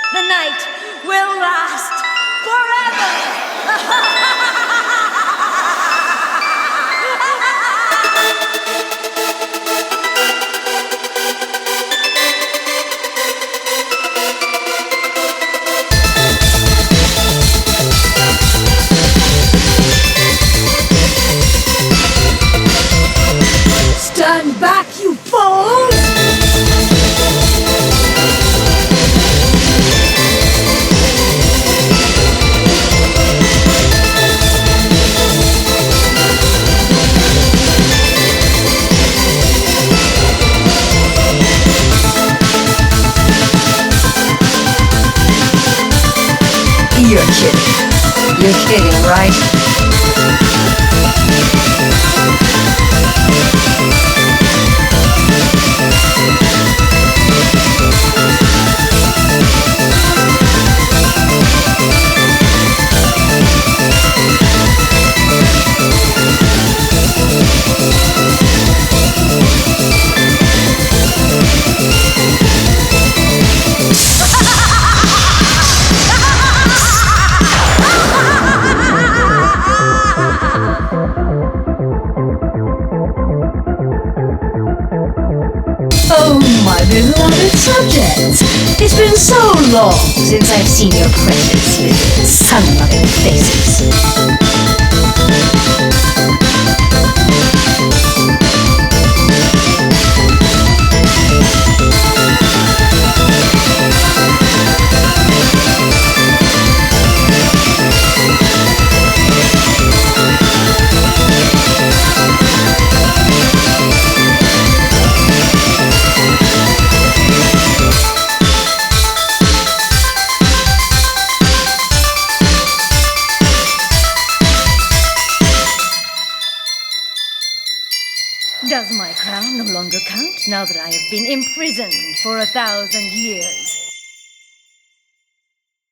The night will last forever. Stand back, you fools! You're kidding. You're kidding, right? Oh, my beloved subjects! It's been so long since I've seen your precious little sun-loving faces. Does my crown no longer count now that I have been imprisoned for 1,000 years?